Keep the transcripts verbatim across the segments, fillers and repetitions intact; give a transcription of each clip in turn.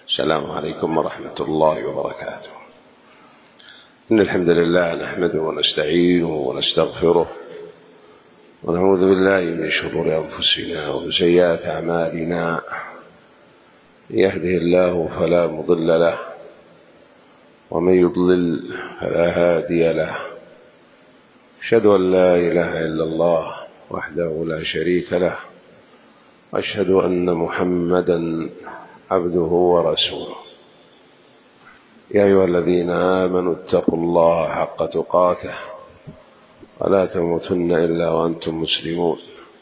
السلام عليكم ورحمة الله وبركاته. إن الحمد لله نحمده ونستعينه ونستغفره ونعوذ بالله من شرور أنفسنا ومن سيئات أعمالنا. يهده الله فلا مضل له ومن يضلل فلا هادي له. أشهد أن لا إله إلا الله وحده لا شريك له، وأشهد أن محمدا عبده ورسوله. يا أيها الذين آمنوا اتقوا الله حق تقاته ولا تموتن إلا وأنتم مسلمون.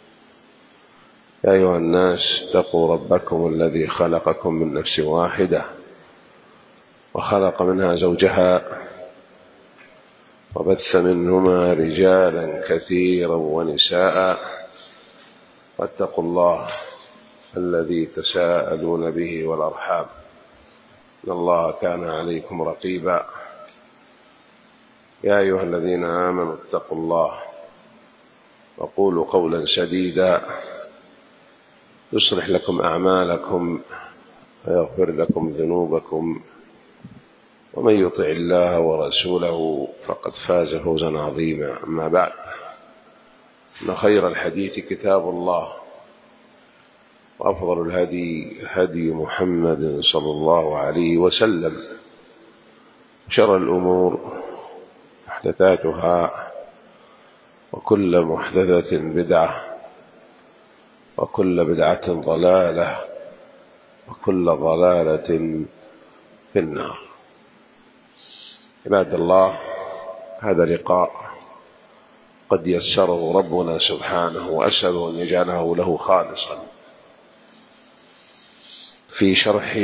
يا أيها الناس اتقوا ربكم الذي خلقكم من نفس واحدة وخلق منها زوجها وبث منهما رجالا كثيرا ونساء، واتقوا الله الذي تساءلون به والأرحام إن الله كان عليكم رقيبا. يا أيها الذين آمنوا اتقوا الله وقولوا قولا سديدا يصلح لكم أعمالكم ويغفر لكم ذنوبكم، ومن يطع الله ورسوله فقد فاز فوزا عظيما. أما بعد، إن خير الحديث كتاب الله، وأفضل الهدي هدي محمد صلى الله عليه وسلم، شر الأمور محدثاتها، وكل محدثة بدعة، وكل بدعة ضلالة، وكل ضلالة في النار. عباد الله، هذا لقاء قد يسره ربنا سبحانه، وأسأل أن يجعله له خالصا في شرح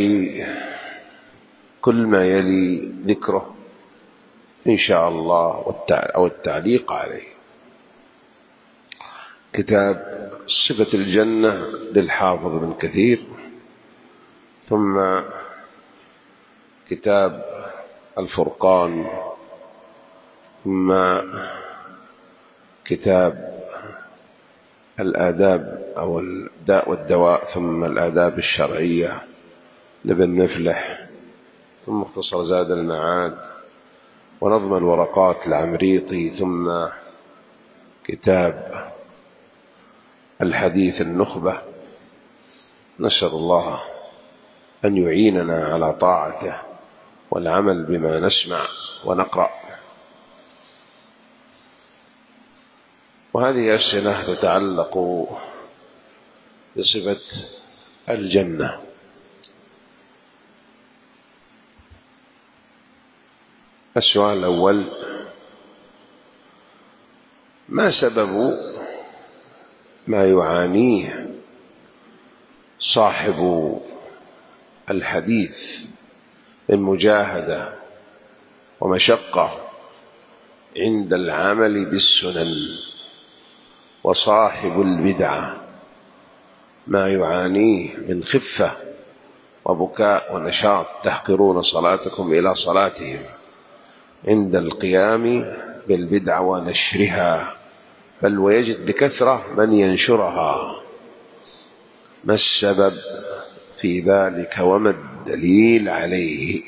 كل ما يلي ذكره إن شاء الله أو التعليق عليه. كتاب صفة الجنة للحافظ ابن كثير، ثم كتاب الفرقان، ثم كتاب الآداب أو الداء والدواء، ثم الآداب الشرعية لابن مفلح، ثم مختصر زاد المعاد، ونظم الورقات العمريطي، ثم كتاب الحديث النخبة. نسأل الله أن يعيننا على طاعته والعمل بما نسمع ونقرأ. وهذه أسئلة تتعلق بصفة الجنة. السؤال الأول: ما سبب ما يعانيه صاحب الحديث من مجاهدة ومشقة عند العمل بالسنن، وصاحب البدعة ما يعانيه من خفة وبكاء ونشاط تحقرون صلاتكم إلى صلاتهم عند القيام بالبدعة ونشرها، بل ويجد بكثرة من ينشرها؟ ما السبب في ذلك وما الدليل عليه؟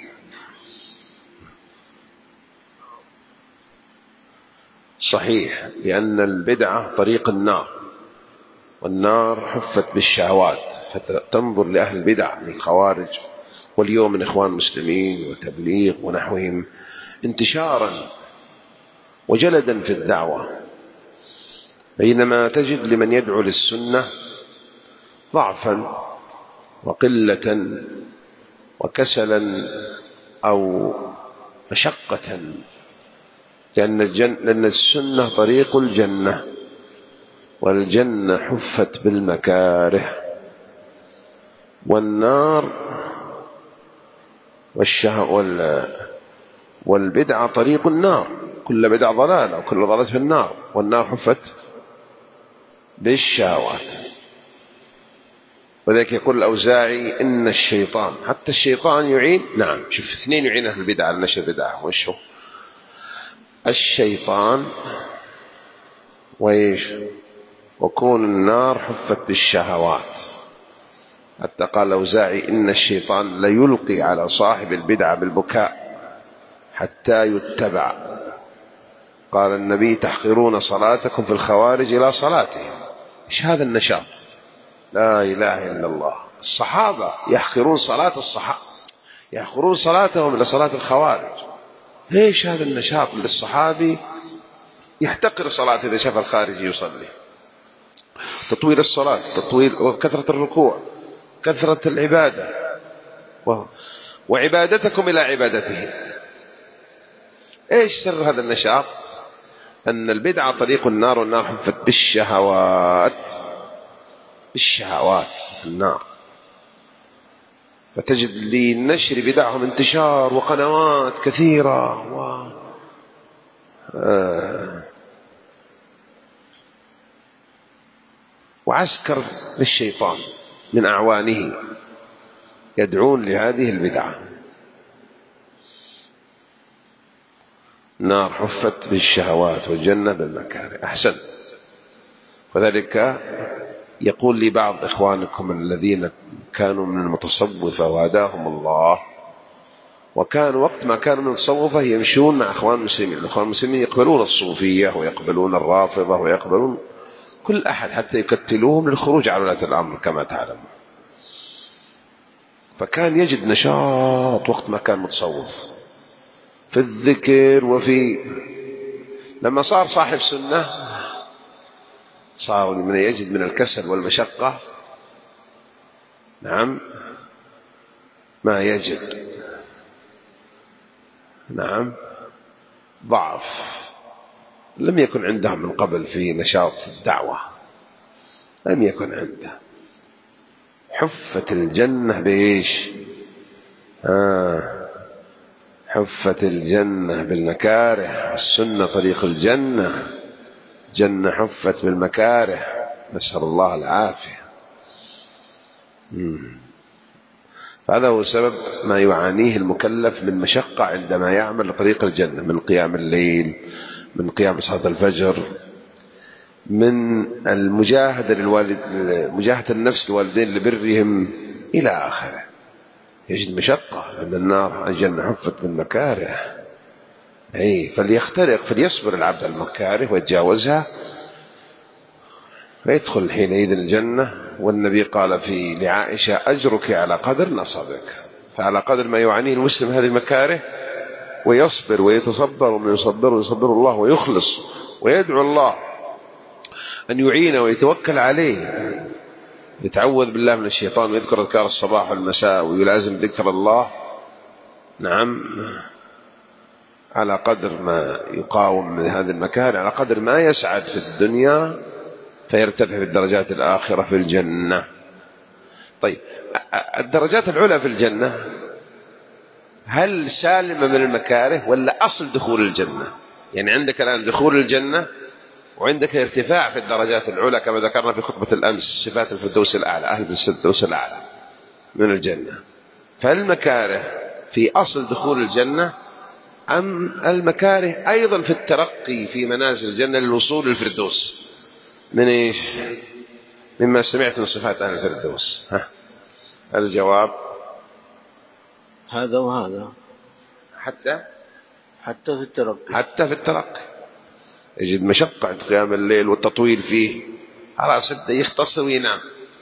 صحيح، لأن البدعة طريق النار، والنار حفت بالشهوات، فتنظر لأهل البدع من الخوارج واليوم من إخوان المسلمين وتبليغ ونحوهم انتشارا وجلدا في الدعوة، بينما تجد لمن يدعو للسنة ضعفا وقلة وكسلا أو مشقة، لأن, الجن... لأن السنة طريق الجنة، والجنة حفت بالمكاره، والنار والشه... وال... والبدعة طريق النار، كل بدعة ضلالة وكل ضلالة في النار، والنار حفت بالشهوات. وذلك يقول الأوزاعي: إن الشيطان، حتى الشيطان يعين، نعم، شوف اثنين يعين أهل البدعة على نشر البدعة، وش هو؟ الشيطان وإيش؟ وكون النار حفت بالشهوات. حتى قال الأوزاعي إن الشيطان ليلقي على صاحب البدعة بالبكاء حتى يتبع. قال النبي تحقرون صلاتكم في الخوارج إلى صلاتهم. إيش هذا النشاط؟ لا إله إلا الله. الصحابة يحقرون صلاة الصحابة، يحقرون صلاتهم إلى صلاة الخوارج. إيش هذا النشاط للصحابي يحتقر صلاة إذا شاف الخارجي يصلي؟ تطويل الصلاة، تطويل وكثرة الركوع، كثرة العبادة، و... وعبادتكم إلى عبادته. إيش سر هذا النشاط؟ أن البدعة طريق النار، والنار حفت بالشهوات، بالشهوات النار. فتجد للنشر بدعهم انتشار وقنوات كثيرة و... آه... وعسكر للشيطان من أعوانه يدعون لهذه البدعة. نار حفت بالشهوات والجنة بالمكاره. أحسن. وذلك يقول لي بعض إخوانكم الذين كانوا من المتصوفة وهداهم الله، وكانوا وقت ما كانوا من المتصوفة يمشون مع أخوان المسلمين. الأخوان المسلمين يقبلون الصوفية ويقبلون الرافضة ويقبلون كل أحد حتى يكتلوهم للخروج على ولاة الأمر كما تعلمون. فكان يجد نشاط وقت ما كان متصوف في الذكر وفي، لما صار صاحب سنة صار من يجد من الكسل والمشقة نعم ما يجد نعم ضعف لم يكن عندهم من قبل في نشاط الدعوة، لم يكن عنده. حفت الجنة بإيش؟ آه حفت الجنة بالمكاره. السنة طريق الجنة، جنة حفت بالمكاره، نسأل الله العافية. هذا هو سبب ما يعانيه المكلف من مشقة عندما يعمل لطريق الجنة، من قيام الليل، من قيام صلاة الفجر، من المجاهدة للوالد، مجاهدة النفس للوالدين لبرهم إلى آخره. يجد مشقة لأن النار الجنة حفت بالمكاره. أي فليخترق، فليصبر العبد على المكاره ويتجاوزها فيدخل حينئذ الجنة. والنبي قال في لعائشة أجرك على قدر نصبك. فعلى قدر ما يعانيه المسلم هذه المكاره ويصبر ويتصبر ومن يصبر ويصبر الله ويخلص ويدعو الله أن يعينه ويتوكل عليه، يتعوذ بالله من الشيطان ويذكر أذكار الصباح والمساء ويلازم ذكر الله نعم، على قدر ما يقاوم من هذه المكاره على قدر ما يسعد في الدنيا فيرتفع في الدرجات الآخرة في الجنة. طيب الدرجات العلى في الجنة هل سالمة من المكاره ولا أصل دخول الجنة؟ يعني عندك الآن دخول الجنة وعندك ارتفاع في الدرجات العلى كما ذكرنا في خطبة الأمس، صفات الفردوس الأعلى، أهل الفردوس الأعلى من الجنة. فالمكاره في أصل دخول الجنة أم المكاره أيضا في الترقي في منازل الجنة للوصول للفردوس؟ من إيش؟ مما سمعت من صفات أهل الفردوس. ها الجواب هذا وهذا، حتى حتى في الترقي، حتى في الترقي يجد مشقة عند قيام الليل والتطويل فيه، على سده يختصر وينام.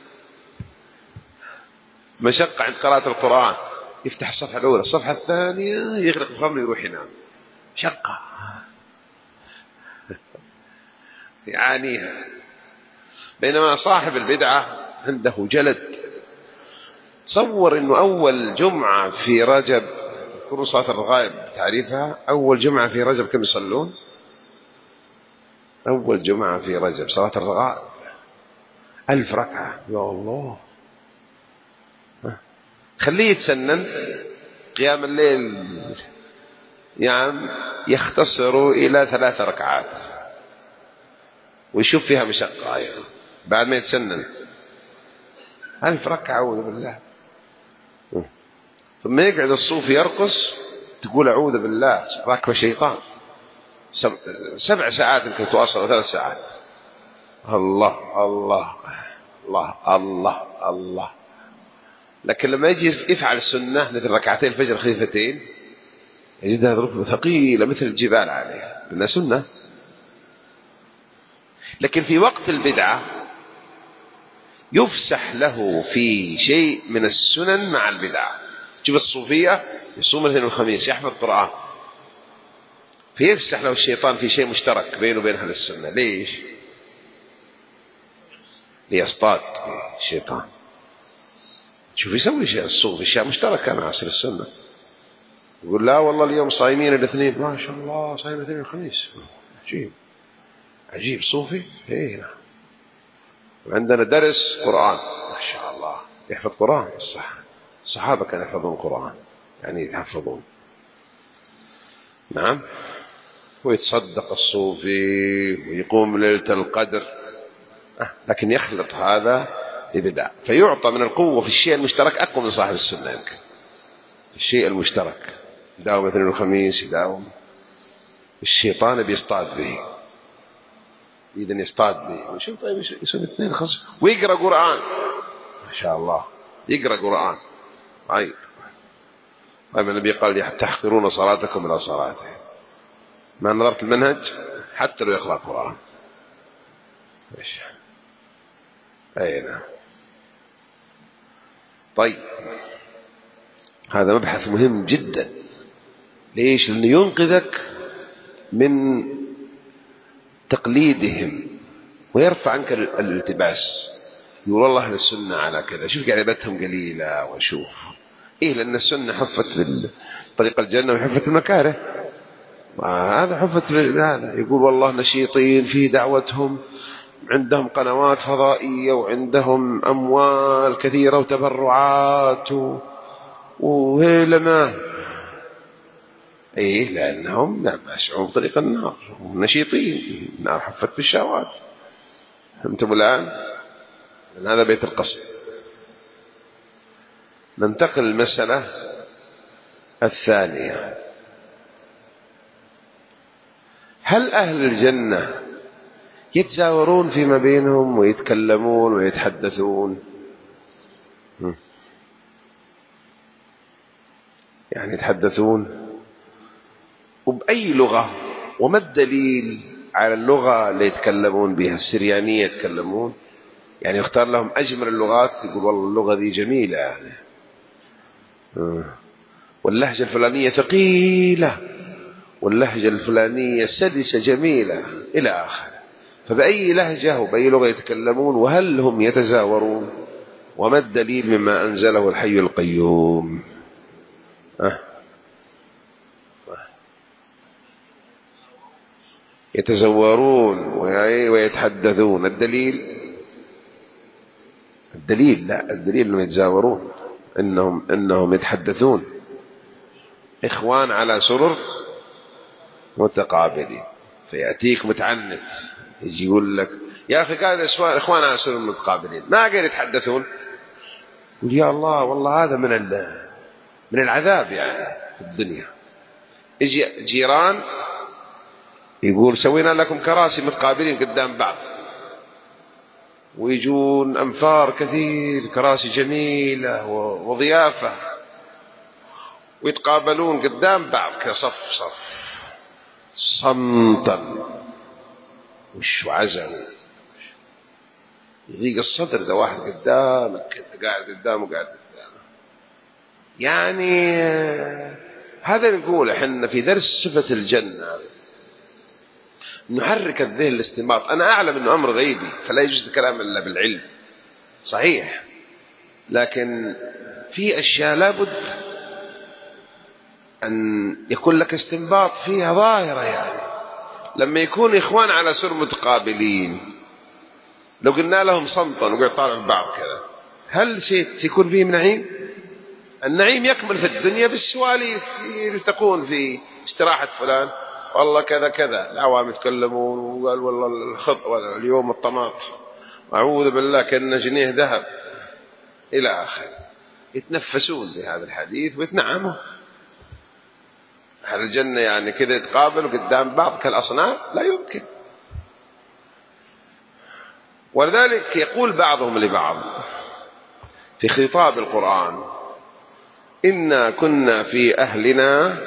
مشقة عند قراءة القرآن، يفتح الصفحة الأولى الصفحة الثانية يغرق الخمر ويروح ينام. شقة يعانيها. بينما صاحب البدعة عنده جلد. تصور إنه أول جمعة في رجب، يذكرون صلاة الرغائب تعريفها، أول جمعة في رجب كم يصلون؟ أول جمعة في رجب صلاة الرغائب ألف ركعة. يا الله، خليه يتسنن قيام الليل يعني يختصر إلى ثلاث ركعات ويشوف فيها مشقة يعني. بعد ما يتسنن ألف ركعة أعوذ بالله. ثم يقعد الصوفي يرقص تقول أعوذ بالله راكب الشيطان. سبع ساعات يمكن تواصل ثلاث ساعات. الله الله الله الله الله لكن لما يجي يفعل السنة مثل ركعتين الفجر خفيفتين يجدها ظروف ثقيلة مثل الجبال عليه، لأنها سنة. لكن في وقت البدعة يفسح له في شيء من السنن مع البدعة. شوف الصوفية يصوم الاثنين والخميس يحفظ القرآن، فيفسح له الشيطان في شيء مشترك بينه وبين أهل السنة. ليش؟ ليصطاد الشيطان. شوف يسوي شيء الصوفي أشياء مشتركة مع أهل السنة. يقول لا والله اليوم صايمين الاثنين، ما شاء الله صايم الاثنين والخميس. عجيب عجيب صوفي. ايه عندنا درس قرآن ما شاء الله يحفظ قرآن. الصح الصحابة كانوا يحفظون قرآن، يعني يحفظون. نعم. ويتصدق الصوفي ويقوم ليلة القدر، أه. لكن يخلط هذا ببدع، فيعطى من القوة في الشيء المشترك أقوى من صاحب السنة. يمكن الشيء المشترك يداوم اثنين والخميس، يداوم. الشيطان بيصطاد به، إذن يصطاد به. وشوف طيب يسوي اثنين خمس ويقرأ قرآن ما شاء الله، يقرأ قرآن. طيب طيب النبي قال تحقرون صلاتكم إلى صلاته. ما نظرت المنهج حتى لو يقرأ قرآن. ايش اي نعم. طيب هذا مبحث مهم جدا. ليش؟ لأنه ينقذك من تقليدهم ويرفع عنك الالتباس. يقول الله أهل السنة على كذا، شوف عبادتهم قليلة. وشوف إيه، لأن السنة حفت بطريق الجنة وحفت المكاره. هذا حفت هذا. يقول والله نشيطين في دعوتهم، عندهم قنوات فضائية وعندهم أموال كثيرة وتبرعات وهيلمة. إيه لأنهم نعم يسعون بطريق النار ونشيطين. النار حفت بالشهوات. فهمتم الآن؟ هذا بيت القصد. ننتقل للمسألة الثانية. هل أهل الجنة يتزاورون فيما بينهم ويتكلمون ويتحدثون؟ يعني يتحدثون وبأي لغة؟ وما الدليل على اللغة اللي يتكلمون بها؟ السريانية يتكلمون، يعني يختار لهم أجمل اللغات. يقول والله اللغة دي جميلة يعني، واللهجة الفلانية ثقيلة، واللهجة الفلانية سلسة جميلة إلى آخر. فبأي لهجة وبأي لغة يتكلمون؟ وهل هم يتزاورون؟ وما الدليل مما أنزله الحي القيوم؟ أه. يتزورون ويتحدثون. الدليل الدليل لا الدليل أنهم يتزاورون، إنهم, إنهم يتحدثون. إخوان على سرر متقابلين. فيأتيك متعنت يجي يقول لك يا أخي قاعد إخوان على سرر متقابلين، ما قاعد يتحدثون. يقول يا الله والله هذا من من العذاب يعني في الدنيا. يجي جيران يقول سوينا لكم كراسي متقابلين قدام بعض، ويجون أنفار كثير كراسي جميلة وضيافة، ويتقابلون قدام بعض كصف صف صمتا وش وعزم. يضيق الصدر ده واحد قدامك قاعد قدامه قاعد قدامه. يعني هذا نقول احنا في درس صفة الجنة نحرك الذهن الاستنباط. أنا أعلم أنه أمر غيبي فلا يجوز الكلام إلا بالعلم صحيح، لكن في أشياء لابد أن يكون لك استنباط فيها ظاهرة. يعني لما يكون إخوان على سر متقابلين لو قلنا لهم صمتا وقعد طالع بعض كذا، هل شيء يكون فيه نعيم؟ النعيم يكمل في الدنيا بالسواليف تكون في استراحة فلان والله كذا كذا. العوام يتكلمون وقال والله الخط اليوم الطماط أعوذ بالله كأن جنيه ذهب إلى آخر. يتنفسون بهذا الحديث ويتنعموا. أهل الجنة يعني كذا يتقابلوا قدام بعض كالأصنام؟ لا يمكن. ولذلك يقول بعضهم لبعض في خطاب القرآن: إنا كنا في أهلنا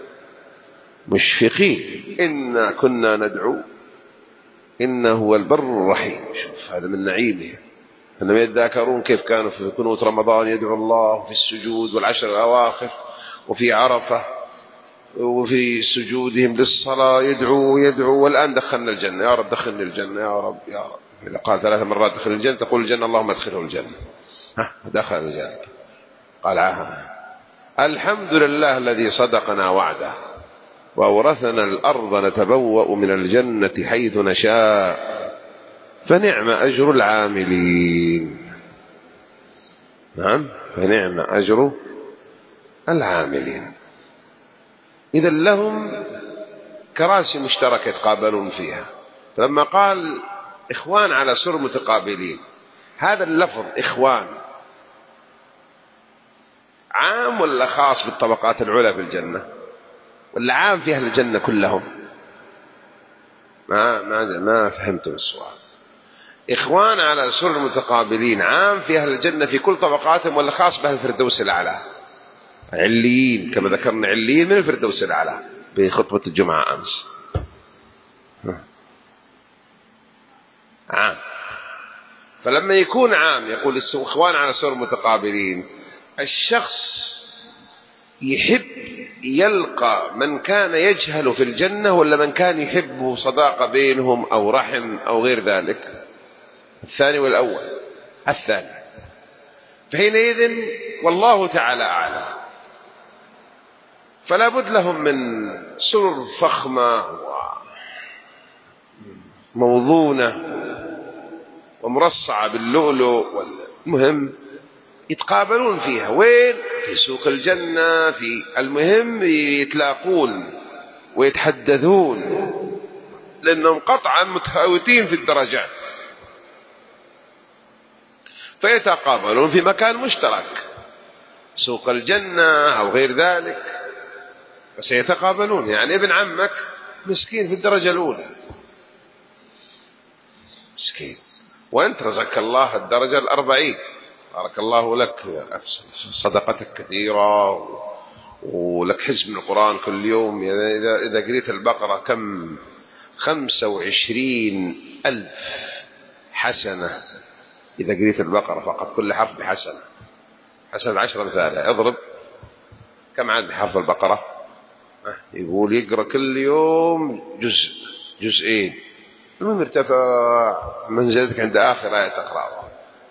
مشفقين إنا كنا ندعو إنه هو البر الرحيم. شوف هذا من نعيمه، أنهم يتذاكرون كيف كانوا في قنوت رمضان يدعو الله في السجود والعشر الأواخر، وفي عرفة وفي سجودهم للصلاة يدعو يدعو والآن دخلنا الجنة، يا رب دخلني الجنة يا رب يا رب. إذا قال ثلاث مرات دخل الجنة تقول الجنة اللهم ادخله الجنة. ها دخل الجنة. قال عاها الحمد لله الذي صدقنا وعده وأورثنا الأرض نتبوأ من الجنة حيث نشاء فنعم أجر العاملين. نعم فنعم أجر العاملين. إذا لهم كراسي مشتركة يتقابلون فيها. فلما قال إخوان على سر متقابلين، هذا اللفظ إخوان عام ولا خاص بالطبقات العلى في الجنة، ولا عام في أهل الجنة كلهم؟ ما ما ما فهمتم السؤال. إخوان على سر متقابلين عام في أهل الجنة في كل طبقاتهم، ولا خاص بأهل الفردوس الأعلى؟ عليين كما ذكرنا، عليين من الفردوس الأعلى بخطبة الجمعة أمس. عام. فلما يكون عام يقول إخوان على سر متقابلين، الشخص يحب يلقى من كان يجهل في الجنة ولا من كان يحبه صداقة بينهم أو رحم أو غير ذلك؟ الثاني والأول؟ الثاني. فحينئذ والله تعالى أعلم. فلا بد لهم من سرر فخمة وموضونة ومرصعة باللؤلؤ، المهم يتقابلون فيها. وين؟ في سوق الجنة. في المهم يتلاقون ويتحدثون، لأنهم قطعا متفاوتين في الدرجات، فيتقابلون في مكان مشترك، سوق الجنة أو غير ذلك، فسيتقابلون. يعني ابن عمك مسكين في الدرجة الأولى، مسكين، وأنت رزقك الله الدرجة الأربعين، بارك الله لك، صدقتك كثيرة ولك حزب من القرآن كل يوم. إذا إذا قريت البقرة كم؟ خمسة وعشرين ألف حسنة. إذا قريت البقرة فقط كل حرف بحسنة، حسنة عشر أمثالها. اضرب كم عاد بحرف البقرة؟ يقول يقرأ كل يوم جزء جزئين. المهم ارتفع منزلتك عند آخر آية تقرأها،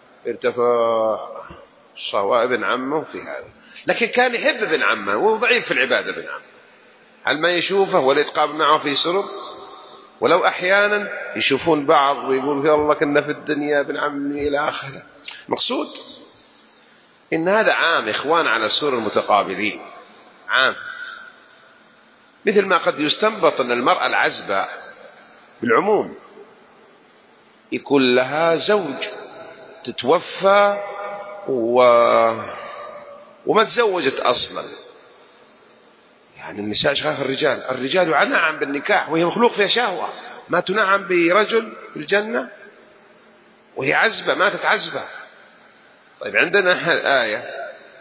ارتفع صواب ابن عمه في هذا. لكن كان يحب ابن عمه، وهو ضعيف في العبادة ابن عمه. هل ما يشوفه ولا يتقابل معه في سرب؟ ولو أحيانا يشوفون بعض ويقول يا الله كنا في الدنيا ابن عمي إلى آخره. مقصود إن هذا عام، إخوان على سور المتقابلين، عام. مثل ما قد يستنبط أن المرأة العزبة بالعموم يكون لها زوج تتوفى و... وما تزوجت أصلا. يعني النساء شغاف الرجال، الرجال ينعم بالنكاح وهي مخلوق فيها شهوة، ما تنعم برجل في الجنة وهي عزبة، ماتت عزبة. طيب عندنا آية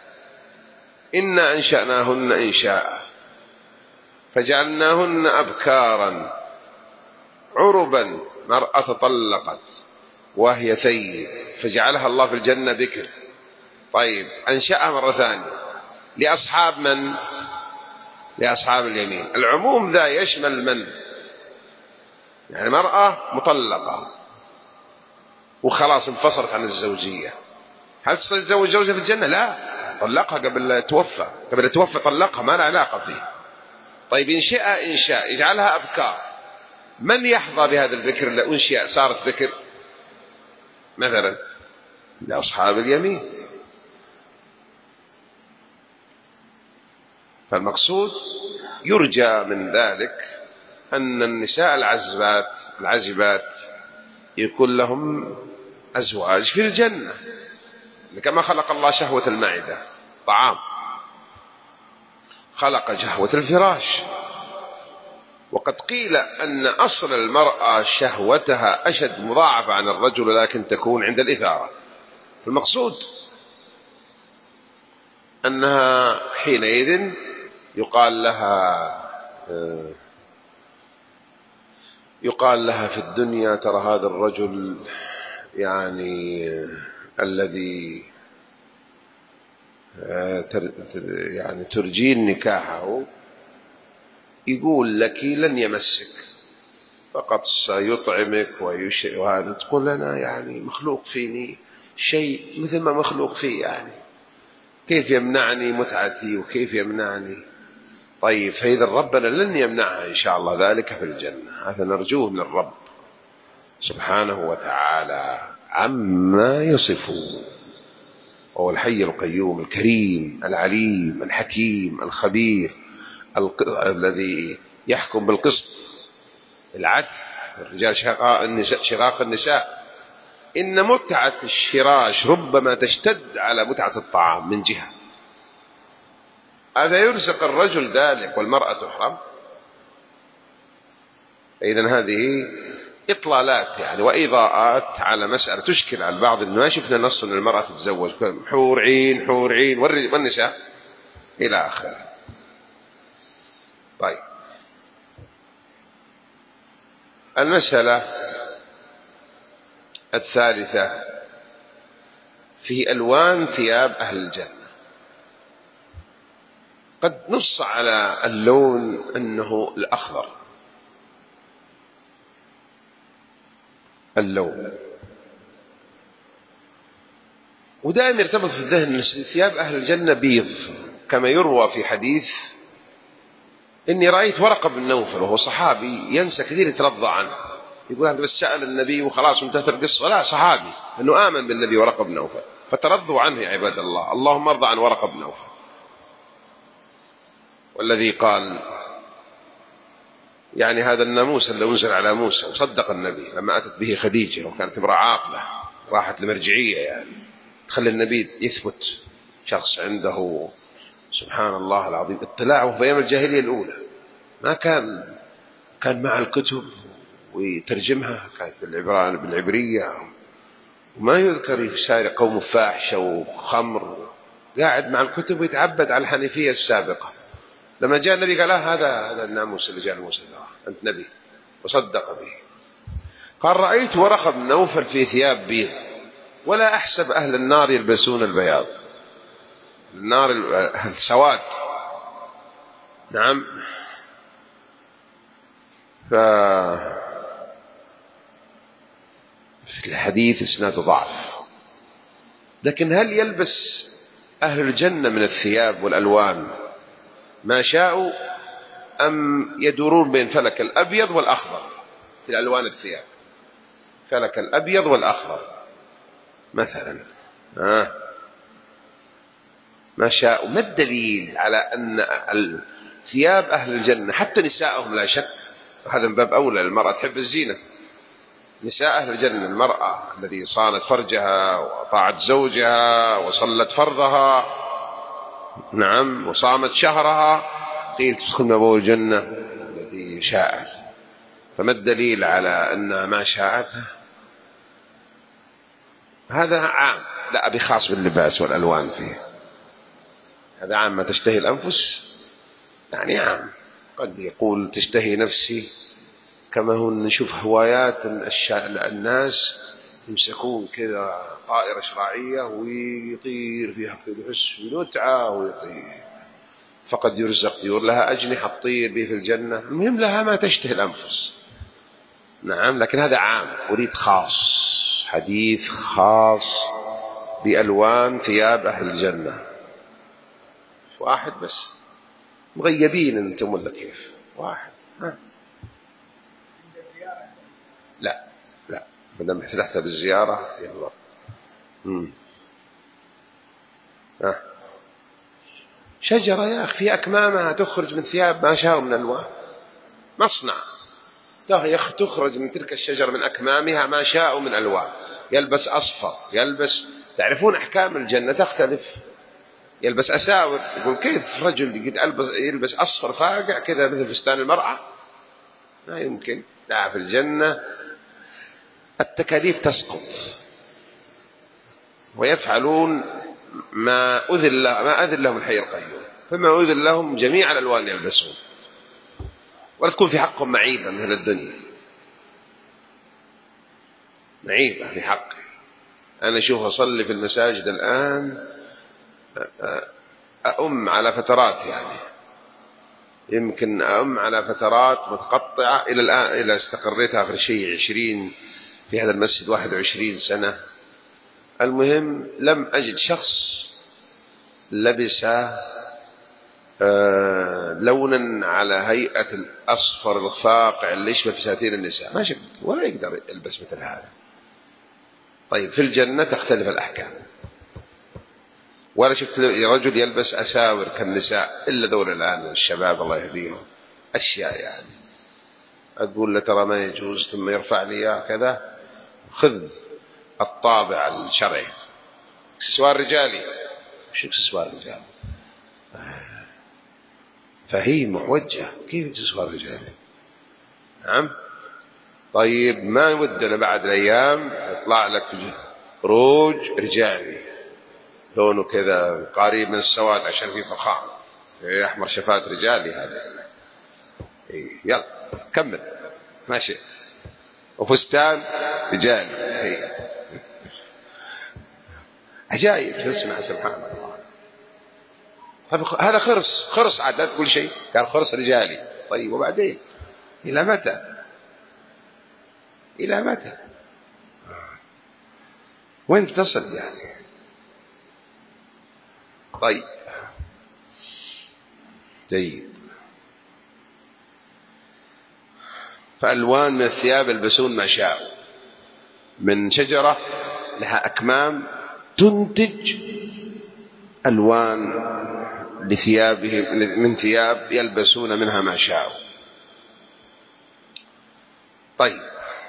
إنا أنشأناهن إنشاء فجعلناهن أبكارا عربا، مرأة طلقت وهي ثيب فجعلها الله في الجنة بكر. طيب أنشأها مرة ثانية لأصحاب من؟ لأصحاب اليمين. العموم ذا يشمل من؟ يعني مرأة مطلقة وخلاص انفصلت عن الزوجية، هل تتزوج زوجها في الجنة؟ لا، طلقها قبل توفى، قبل توفى طلقها، ما لها علاقة فيه. طيب إنشاء إنشاء يجعلها أبكار، من يحظى بهذا البكر اللي أنشئ صارت بكر؟ مثلا لأصحاب اليمين. فالمقصود يرجى من ذلك أن النساء العزبات العزبات يكون لهم أزواج في الجنة، كما خلق الله شهوة المعدة طعام، خلق شهوة الفراش. وقد قيل أن أصل المرأة شهوتها أشد مضاعفة عن الرجل، لكن تكون عند الإثارة. المقصود أنها حينئذ يقال لها يقال لها في الدنيا ترى هذا الرجل يعني الذي يعني ترجين نكاحه يقول لك لن يمسك، فقط سيطعمك ويشيء، وهذا تقول لنا يعني مخلوق فيني شيء مثل ما مخلوق فيه، يعني كيف يمنعني متعتي وكيف يمنعني؟ طيب فإذا ربنا لن يمنعها إن شاء الله ذلك في الجنة، هذا نرجوه من الرب سبحانه وتعالى عما يصفون. هو الحي القيوم الكريم العليم الحكيم الخبير الذي يحكم بالقسط العدل. الرجال شقاق النساء, شقاق النساء. إن متعة الشراش ربما تشتد على متعة الطعام من جهة، هذا يرزق الرجل ذلك والمرأة تحرم. إذن هذه إطلالات يعني وإضاءات على مسألة تشكل على البعض، إنه ما شفنا نص أن المرأة تتزوج حور عين حور عين والنساء إلى آخره. طيب المسألة الثالثة في ألوان ثياب أهل الجنة. قد نص على اللون أنه الأخضر، اللون، ودائما يرتبط في الذهن ثياب أهل الجنة بيض، كما يروى في حديث إني رأيت ورقة بن نوفل وهو صحابي ينسى كثير يترضى عنه، يقول هذا بس سأل النبي وخلاص وانتهت القصة، لا، صحابي أنه آمن بالنبي ورقة بن نوفل فترضوا عنه يا عباد الله. اللهم ارضى عن ورقة بن نوفل، والذي قال يعني هذا الناموس اللي أنزل على موسى وصدق النبي لما أتت به خديجة، وكانت امرأة عاقلة راحت لمرجعية يعني تخلي النبي يثبت شخص عنده سبحان الله العظيم اطلاع، وفي أيام الجاهلية الأولى ما كان كان مع الكتب ويترجمها، كانت بالعبرية، وما يذكر يسار قوم فاحشة وخمر، قاعد مع الكتب ويتعبد على الحنيفية السابقة. لما جاء النبي قال هذا هذا الناموس اللي جاء موسى، أنت نبي، وصدق به. قال رأيت ورقة بن نوفل في ثياب بيض ولا أحسب أهل النار يلبسون البياض، النار السواد. نعم. ف في الحديث اسناد ضعف، لكن هل يلبس أهل الجنة من الثياب والألوان ما شاءوا أم يدورون بين فلك الأبيض والأخضر في الألوان الثياب؟ فلك الأبيض والأخضر مثلا، آه. ما شاءوا. ما الدليل على أن ثياب أهل الجنة حتى نساءهم لا شك، هذا من باب أولى، المرأة تحب الزينة، نساء أهل الجنة المرأة الذي صانت فرجها وطاعت زوجها وصلت فرضها، نعم، وصامت شهرها، قيل تدخل من أبواب الجنة التي شاءت. فما الدليل على أنها ما شاءت؟ هذا عام، لا بخاص باللباس والألوان فيه، هذا عام ما تشتهي الأنفس، يعني عام. قد يقول تشتهي نفسي، كما هو نشوف هوايات الناس يمسكون كذا طائرة شراعية ويطير فيها كذا، يحس بمتعة ويطير، فقد يرزق طيور لها أجنحة تطير به في الجنة. المهم لها ما تشتهي الأنفس، نعم. لكن هذا عام، أريد خاص، حديث خاص بألوان ثياب أهل الجنة. واحد بس، مغيبين أنتم ولا كيف؟ واحد، ها؟ لا لا، بدنا فتحت بالزيارة يلا. امم ها، شجرة يا أخي في أكمامها تخرج من ثياب ما شاءوا من ألوان، مصنع تخرج من تلك الشجرة من أكمامها ما شاءوا من ألوان، يلبس أصفر، يلبس، تعرفون أحكام الجنة تختلف، يلبس أساور. يقول كيف رجل يلبس أصفر فاقع كذا مثل فستان المرأة؟ ما يمكن. لا، في الجنة التكاليف تسقط ويفعلون ما أذل ما أذل لهم الحي القيوم، فما أذل لهم جميع الألوان يلبسون، ولا تكون في حقهم معيبة مثل الدنيا، معيبة في حقه. أنا أشوف أصلي في المساجد الآن أؤم على فترات، يعني يمكن أؤم على فترات متقطعة إلى الآن، إلى استقريت آخر شيء عشرين في هذا المسجد، واحد وعشرين سنة. المهم لم أجد شخص لبس آه لونا على هيئة الأصفر الفاقع اللي يشبه فساتين النساء، ما شفت ولا يقدر يلبس مثل هذا. طيب في الجنة تختلف الأحكام، ولا شفت رجل يلبس أساور كالنساء إلا دول الآن الشباب الله يهديهم، أشياء يعني أقول له ترى ما يجوز، ثم يرفع لي إياه كذا، خذ الطابع الشرعي. اكسسوار رجالي، وش اكسسوار رجالي؟ فهي موجه، كيف اكسسوار رجالي؟ نعم. طيب ما ودنا بعد الأيام يطلع لك روج رجالي لونه كذا قريب من السواد عشان فيه فخامة، أحمر شفات رجالي هذا. إيه يلا كمل ماشي، وفستان رجالي. إيه. عجائب تسمع سبحان الله. هذا خرس، خرس عاد لا تقول شيء، قال خرس رجالي. طيب وبعدين إلى متى؟ إلى متى؟ وين تصل يعني؟ طيب جيد. فألوان من الثياب يلبسون ما شاءوا، من شجرة لها أكمام تنتج ألوان لثيابهم، من ثياب يلبسون منها ما شاءوا. طيب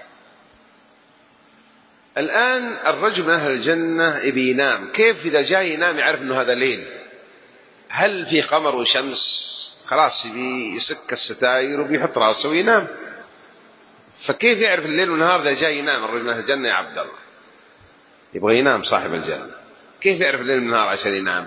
الآن الرجل من أهل الجنة يبي ينام، كيف إذا جاء ينام يعرف أنه هذا ليل؟ هل في قمر وشمس؟ خلاص يبي يسك الستاير وبيحط راسه وينام. فكيف يعرف الليل والنهار إذا جاء ينام الرجل من أهل الجنة يا عبد الله؟ يبغى ينام صاحب الجنة، كيف يعرف الليل والنهار عشان ينام؟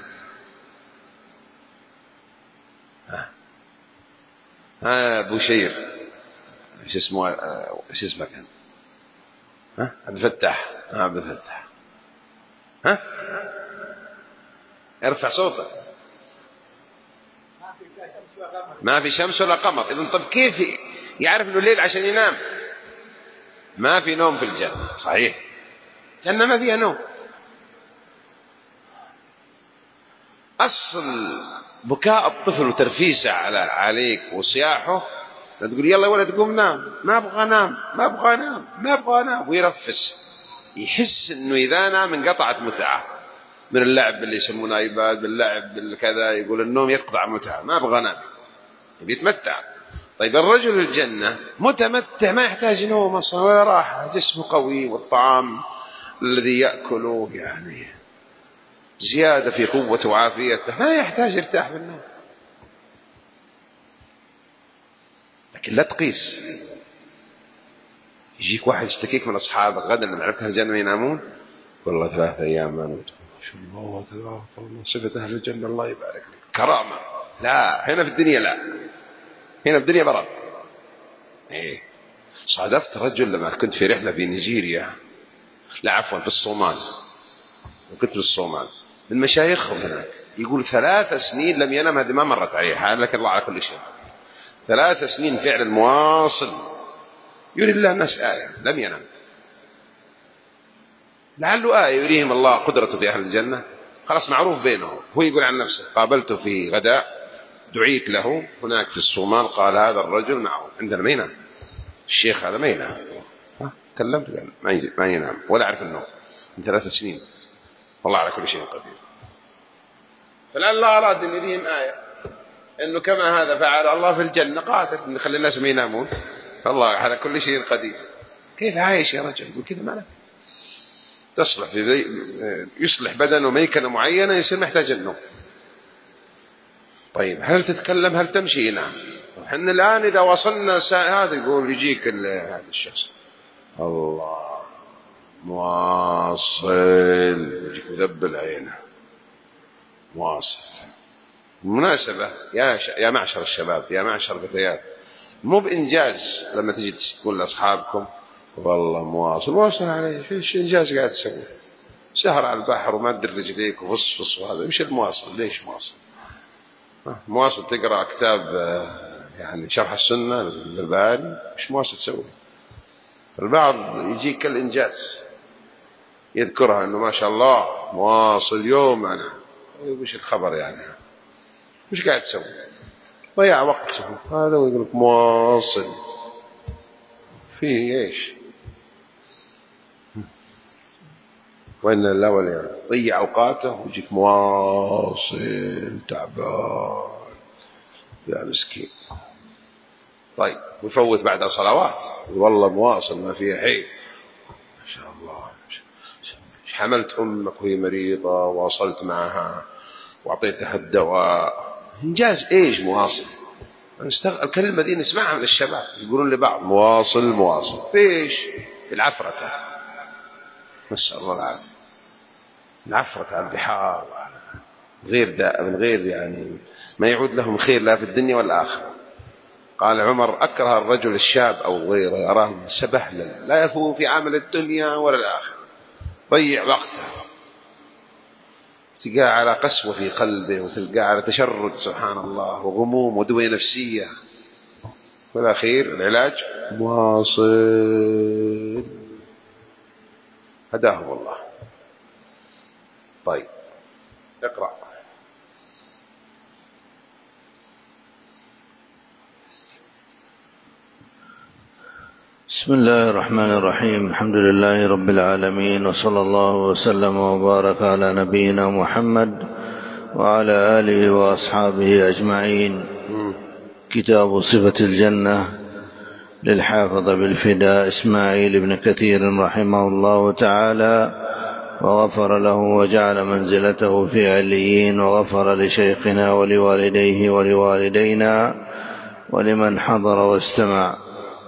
ها ها أبو شير ايش اسمه، ايش اسمك انت؟ ها عبد الفتاح. ها عبد الفتاح، ها ارفع صوتك. ما في شمس ولا قمر. اذا طب كيف يعرف انه الليل عشان ينام؟ ما في نوم في الجنة، صحيح الجنة ما فيها نوم. اصل بكاء الطفل وترفيسه على عليك وصياحه لا تقول يلا ولا تقوم نام، ما ابغى انام ما ابغى انام ما ابغى انام، ويرفس، يحس انه اذا نام انقطعت متعه من اللعب اللي يسمونه ايباد، باللعب بالكذا، يقول النوم يقطع متعه، ما ابغى انام، يبي يتمتع. طيب الرجل الجنه متمتع، ما يحتاج نوم اصلا ولا راحه، جسمه قوي والطعام الذي ياكله يعني زياده في قوته وعافيته، ما يحتاج يرتاح بالنوم. لكن لا تقيس، يجيك واحد يشتكيك من أصحابك غدا لما عرفت أهل الجنة ينامون، والله ثلاثة أيام ما نمت، شو الله تبارك الله، صفة أهل الجنة الله يبارك لك، كرامة. لا هنا في الدنيا لا، هنا في الدنيا برد. إيه صادفت رجل لما كنت في رحلة في نيجيريا، لا عفوا في الصومال، وكنت في الصومال من مشايخهم هناك، يقول ثلاث سنين لم ينام، هذه ما مرت عليه، لكن الله على كل شيء، ثلاث سنين فعلا مواصل يري الله الناس آية لم ينام، لعله آية يريهم الله قدرته في أهل الجنة، خلاص معروف بينهم. هو يقول عن نفسه قابلته في غداء دعيت له هناك في الصومال، قال هذا الرجل معروف عندنا ما ينام، الشيخ هذا ما ينام، كلمت قال ما ينام ولا أعرف النوم من ثلاث سنين، والله على كل شيء قدير. فلعل الله أراد أن يريهم آية إنه كما هذا فعل الله في الجنة، قادر إن خلي الناس ما ينامون، فالله على كل شيء قدير. كيف عايش يا رجل؟ يقول كذا ما له تصلح في يصلح بدنه ميكنة معينة يصير محتاج النوم. طيب هل تتكلم هل تمشي؟ نعم. احنا الآن إذا وصلنا هذا يقول يجيك هذا الشخص الله مواصل، يجيك ذب العين، مواصل. مناسبة يا ش... يا معشر الشباب، يا معشر الفتيات، مو بإنجاز لما تجي تقول لأصحابكم والله مواصل مواصل عليه، ايش إنجاز قاعد تسوي؟ سهر على البحر وما تدر رجليك وفصفص، وهذا مش المواصل. ليش مواصل؟ مواصل تقرأ كتاب يعني شرح السنة للباري، مش مواصل تسوي. البعض يجيك كالإنجاز يذكرها أنه ما شاء الله مواصل يوم، أنا وش الخبر يعني؟ مش قاعد تسوي؟ ضيع وقته هذا ويقولك مواصل، فيه إيش؟ وإن الله ولي ضيع أوقاته ويجيك مواصل تعبان يا مسكين. طيب ويفوت بعد صلوات والله مواصل ما فيها حيل، ما شاء الله حملت أمك وهي مريضة واصلت معها وأعطيتها الدواء. إنجاز إيش مواصل؟ الكلمة دي نسمعها من الشباب يقولون لبعض مواصل مواصل، فيش؟ في العفرة، نسأل الله العافية، العفرة على البحار غير داء من غير يعني ما يعود لهم خير لا في الدنيا والآخرة. قال عمر أكره الرجل الشاب أو غيره يراه سبهلا لا يفوه في عمل الدنيا ولا الآخرة، ضيع وقته، تلقاه على قسوة في قلبه وتلقاه على تشرد سبحان الله وغموم ودوية نفسية، والأخير العلاج مواصل. هداهم الله. طيب اقرأ. بسم الله الرحمن الرحيم. الحمد لله رب العالمين، وصلى الله وسلم وبارك على نبينا محمد وعلى آله وأصحابه أجمعين. كتاب صفة الجنة للحافظ بالفداء إسماعيل بن كثير رحمه الله تعالى وغفر له وجعل منزلته في عليين، وغفر لشيخنا ولوالديه ولوالدينا ولمن حضر واستمع.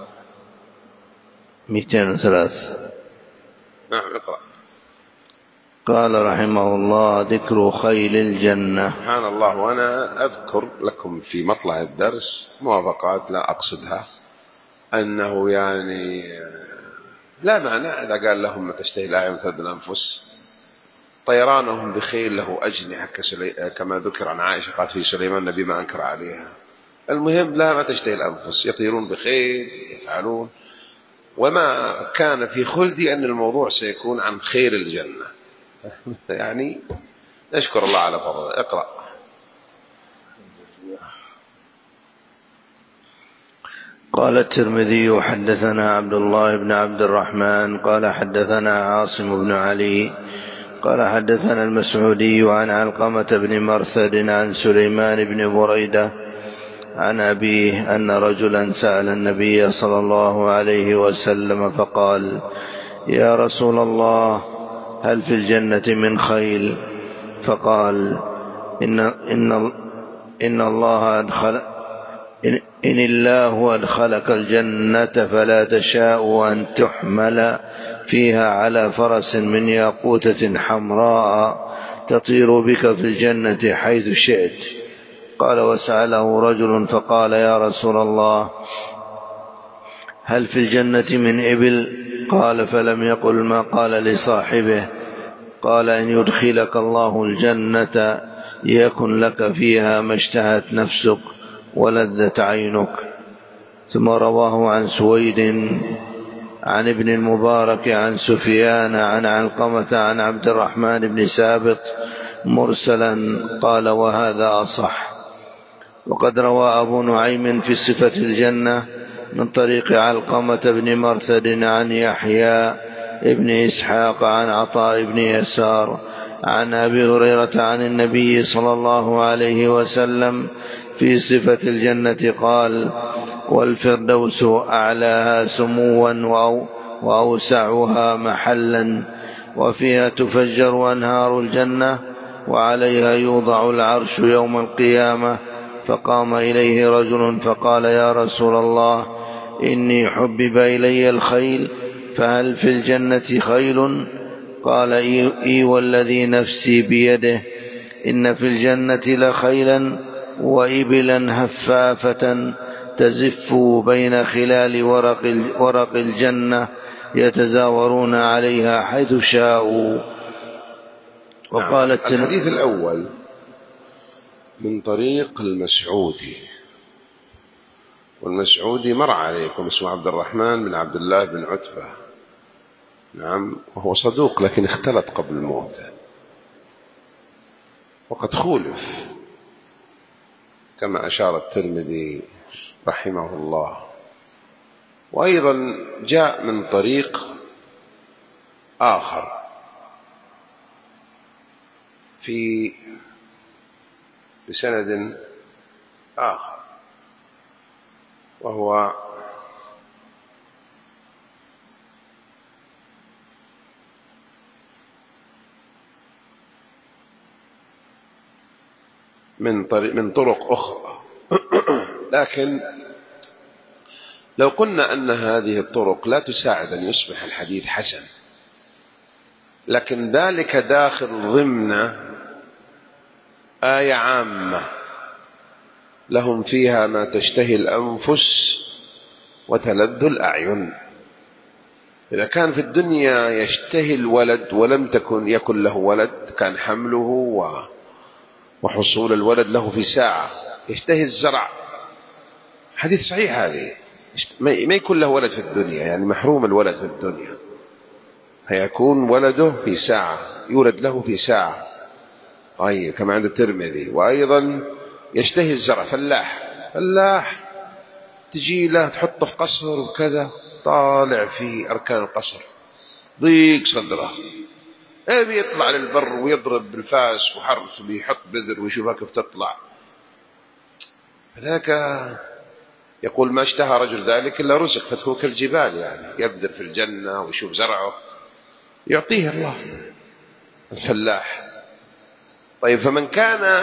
مئتين وثلاثة. نعم اقرأ. قال رحمه الله: ذكر خيل الجنة. سبحان الله. وأنا أذكر لكم في مطلع الدرس موافقات لا أقصدها، أنه يعني لا معنى إذا قال لهم ما تشتهي الأعين وتلذ الأنفس، طيرانهم بخيل له أجنحة كما ذكر عن عائشة قالت في سليمان النبي ما أنكر عليها. المهم لا ما تشتهي الأنفس، يطيرون بخيل يفعلون. وما كان في خلدي أن الموضوع سيكون عن خير الجنة يعني نشكر الله على فضله. اقرأ. قال الترمذي: حدثنا عبد الله بن عبد الرحمن قال حدثنا عاصم بن علي قال حدثنا المسعودي عن علقمة بن مرثد عن سليمان بن بريدة عن أبيه أن رجلا سأل النبي صلى الله عليه وسلم فقال: يا رسول الله، هل في الجنة من خيل؟ فقال: إن, إن, إن الله أدخل إن, إن الله أدخلك الجنة فلا تشاء أن تحمل فيها على فرس من ياقوتة حمراء تطير بك في الجنة حيث شئت. قال: وسأله رجل فقال: يا رسول الله، هل في الجنة من إبل؟ قال: فلم يقل ما قال لصاحبه. قال: إن يدخلك الله الجنة يكن لك فيها ما اشتهت نفسك ولذت عينك. ثم رواه عن سويد عن ابن المبارك عن سفيان عن علقمة عن عبد الرحمن بن سابط مرسلا. قال: وهذا أصح. وقد روى أبو نعيم في صفة الجنة من طريق علقمة بن مرثد عن يحيى ابن إسحاق عن عطاء بن يسار عن أبي هريرة عن النبي صلى الله عليه وسلم في صفة الجنة قال: والفردوس أعلاها سموا وأوسعها محلا، وفيها تفجر أنهار الجنة، وعليها يوضع العرش يوم القيامة. فقام إليه رجل فقال: يا رسول الله، إني حبب إلي الخيل، فهل في الجنة خيل؟ قال: إي والذي نفسي بيده إن في الجنة لخيلا وإبلا هفافة تزف بين خلال ورق, ورق الجنة يتزاورون عليها حيث شاءوا. وقال الحديث الأول من طريق المسعودي، والمسعودي مر عليكم، اسمه عبد الرحمن بن عبد الله بن عتبة، نعم، وهو صدوق لكن اختلط قبل الموت وقد خولف كما أشار الترمذي رحمه الله. وأيضا جاء من طريق آخر في بسند آخر، وهو من طريق من طرق أخرى لكن لو قلنا أن هذه الطرق لا تساعد أن يصبح الحديث حسن، لكن ذلك داخل ضمن آية عامة لهم فيها ما تشتهي الأنفس وتلذ الأعين. إذا كان في الدنيا يشتهي الولد ولم تكن يكن له ولد، كان حمله وحصول الولد له في ساعة. يشتهي الزرع، حديث صحيح هذه، ما يكون له ولد في الدنيا، يعني محروم الولد في الدنيا، هيكون ولده في ساعة، يولد له في ساعة. طيب كما عند الترمذي. وأيضا يشتهي الزرع، فلاح فلاح تجي له تحطه في قصر وكذا، طالع في أركان القصر ضيق صدره، أبي يطلع للبر ويضرب بالفاس وحرث ويحط بذر ويشوفها كيف تطلع. فذاك يقول ما اشتهى رجل ذلك إلا رزق، فتكون كالجبال، يعني يبذر في الجنة ويشوف زرعه يعطيه الله الفلاح. طيب فمن كان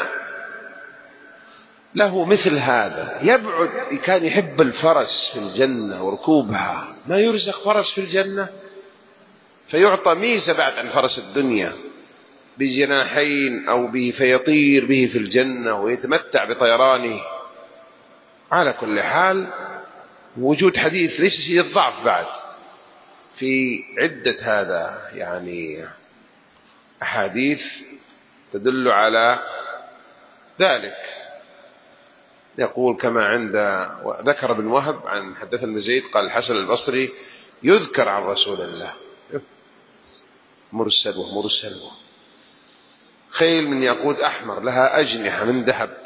له مثل هذا يبعد، كان يحب الفرس في الجنة وركوبها، ما يرزق فرس في الجنة فيعطى ميزة بعد عن فرس الدنيا بجناحين أو به، فيطير به في الجنة ويتمتع بطيرانه. على كل حال وجود حديث ليس شيء الضعف بعد في عدة هذا، يعني أحاديث تدل على ذلك. يقول كما عند ذكر ابن وهب عن حدثنا ابن زيد قال الحسن البصري يذكر عن رسول الله مرسل ومرسل خيل من ياقوت أحمر لها أجنحة من ذهب،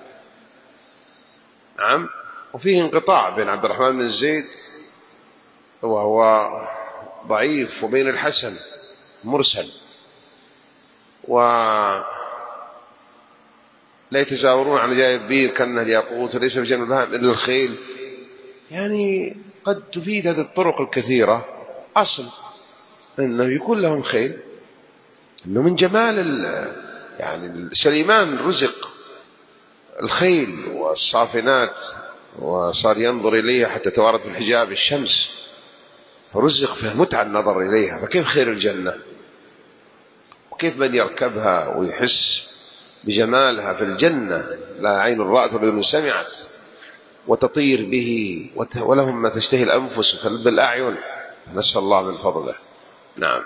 نعم. وفيه انقطاع بين عبد الرحمن بن زيد وهو ضعيف وبين الحسن مرسل، ولا يتزاورون عن جايب بير كأنه الياقوت وليس بجنب البهائم إلا الخيل. يعني قد تفيد هذه الطرق الكثيرة أصل أنه يكون لهم خيل، أنه من جمال يعني سليمان رزق الخيل والصافنات وصار ينظر إليها حتى توارت من حجاب الشمس، فرزق فيه متعة النظر إليها، فكيف خير الجنة؟ وكيف من يركبها ويحس بجمالها في الجنة، لا عين رأت ولا سمعت، وتطير به، ولهم ما تشتهي الأنفس وتلذ الأعين، نسأل الله من فضله. نعم.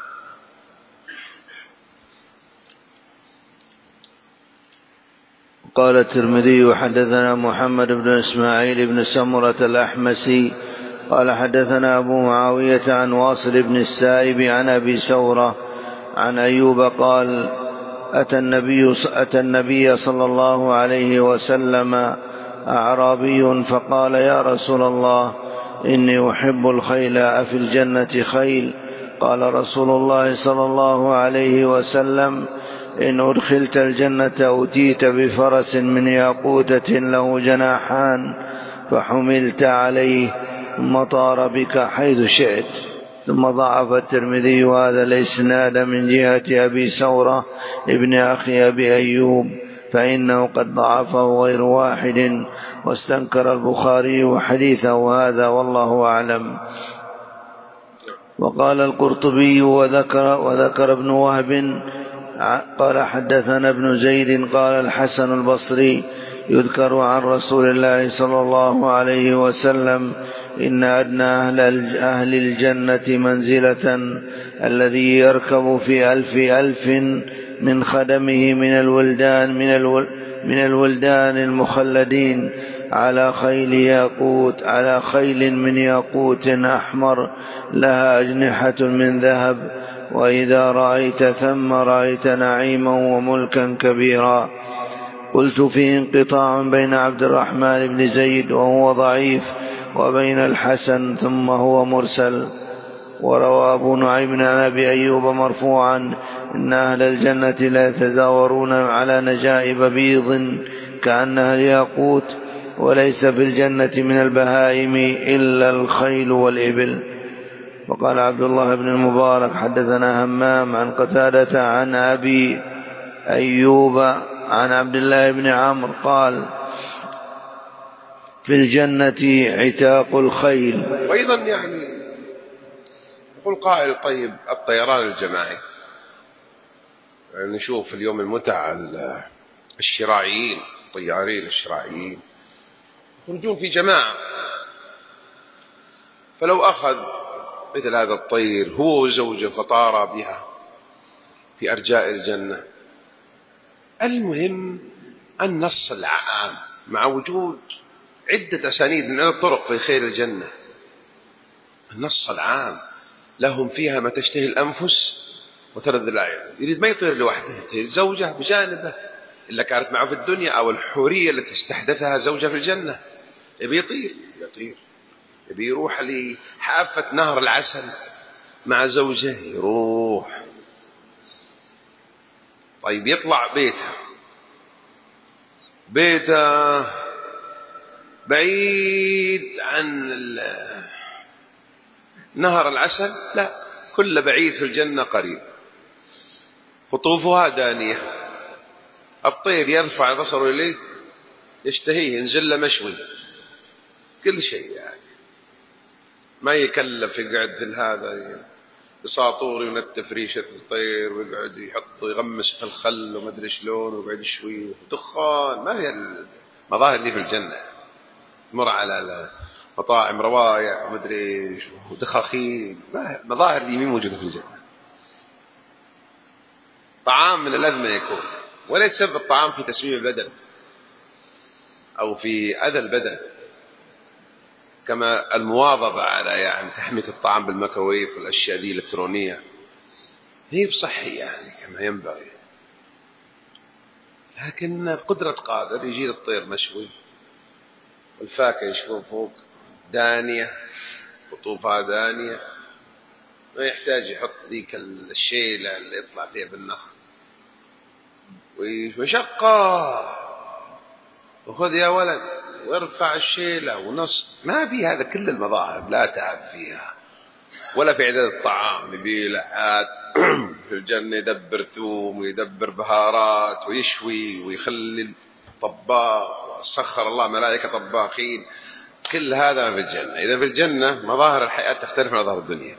قال الترمذي حدثنا محمد بن إسماعيل بن سمرة الأحمسي قال حدثنا أبو معاوية عن واصل بن السائب عن أبي سورة عن أيوب قال أتى النبي, أتى النبي صلى الله عليه وسلم أعرابي فقال يا رسول الله إني أحب الخيل، أفي الجنة خيل؟ قال رسول الله صلى الله عليه وسلم إن أدخلت الجنة أوتيت بفرس من ياقوتة له جناحان فحملت عليه ثم طار بك حيث شئت. ثم ضعف الترمذي هذا الإسناد من جهة أبي سورة ابن أخي أبي أيوب، فإنه قد ضعفه غير واحد، واستنكر البخاري حديثه هذا والله أعلم. وقال القرطبي وذكر, وذكر ابن وهب قال حدثنا ابن زيد قال الحسن البصري يذكر عن رسول الله صلى الله عليه وسلم إن أدنى أهل الجنة منزلة الذي يركب في ألف ألف من خدمه من الولدان من, الول من الولدان المخلدين على خيل ياقوت على خيل من ياقوت أحمر لها أجنحة من ذهب، وإذا رأيت ثم رأيت نعيما وملكا كبيرا. قلت فيه انقطاع بين عبد الرحمن بن زيد وهو ضعيف وبين الحسن ثم هو مرسل. وروى أبو نعيم عن أبي أيوب مرفوعا إن أهل الجنة لا يتزاورون على نجائب بيض كأنها الياقوت، وليس في الجنة من البهائم إلا الخيل والإبل. وقال عبد الله بن المبارك حدثنا همام عن قتادة عن أبي أيوب عن عبد الله بن عمرو قال في الجنة عتاق الخيل. وأيضا يعني يقول قائل طيب الطيران الجماعي، يعني نشوف اليوم المتع الشراعيين الطيارين الشراعيين يخرجون في جماعة، فلو أخذ مثل هذا الطير هو وزوجه فطار بها في أرجاء الجنة، المهم النص العام مع وجود عدة أسانيد من الطرق في خير الجنة، النص العام لهم فيها ما تشتهي الأنفس وتلذ الأعين. يريد ما يطير لوحده، يطير زوجه بجانبه إلا كانت معه في الدنيا، أو الحورية التي استحدثها زوجه في الجنة، يبي يطير يطير، يبي يروح لحافة نهر العسل مع زوجه يروح. طيب يطلع بيته بيته بعيد عن نهر العسل؟ لا، كل بعيد في الجنة قريب، قطوفها دانية، الطير يرفع بصره إليه يشتهيه، ينزل له مشوي، كل شيء يعني ما يكلف يقعد في هذا بساطور ينتف ريشة الطير ويقعد يحط ويغمس في الخل وما أدري شلون ويقعد يشوي دخان. ما هي المظاهر اللي في الجنة، مر على مطاعم روايع وما أدري ودخاخين، مظاهر اللي مين موجودة في الجنة. طعام من الأذى ما يكون، ولا يتسبب الطعام في تسميم البدن أو في أذى البدن، كما المواظبة على يعني تحمية الطعام بالميكروويف والأشياء دي الإلكترونية، هي بصحي يعني كما ينبغي. لكن قدرة قادر يجي الطير مشوي والفاكهة يشوفون فوق دانية، قطوفها دانية، ما يحتاج يحط ذيك الشيلة اللي يطلع فيها بالنخل ومشقة، وخذ يا ولد وارفع الشيلة ونص، ما في هذا كل المظاهر، لا تعب فيها ولا في إعداد الطعام. يبي لحات في الجنة يدبر ثوم ويدبر بهارات ويشوي ويخلي الطباخ، وسخر الله ملائكة طباخين، كل هذا ما في الجنة. إذا في الجنة مظاهر الحياة تختلف عن مظاهر الدنيا.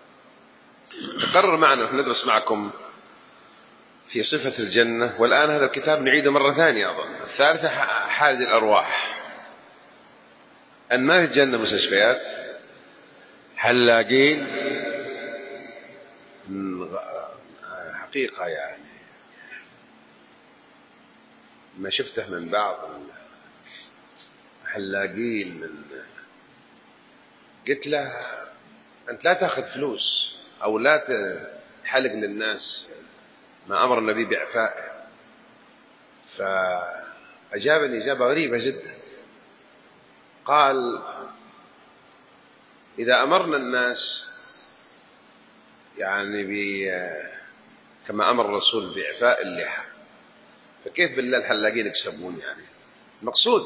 تقرر معنا ونحن ندرس معكم في صفة الجنة، والآن هذا الكتاب نعيده مرة ثانية أظن الثالثة، حال الأرواح، أن ما في الجنة مستشفيات، حلاقين، حقيقة يعني ما شفته من بعض حلاقين من قلت له أنت لا تأخذ فلوس أو لا تحلق للناس، ما أمر النبي بإعفائه. فأجابني إجابة غريبة جدا، قال إذا أمرنا الناس يعني كما أمر الرسول بإعفاء اللحى، فكيف بالله الحلاقين يكسبون؟ يعني المقصود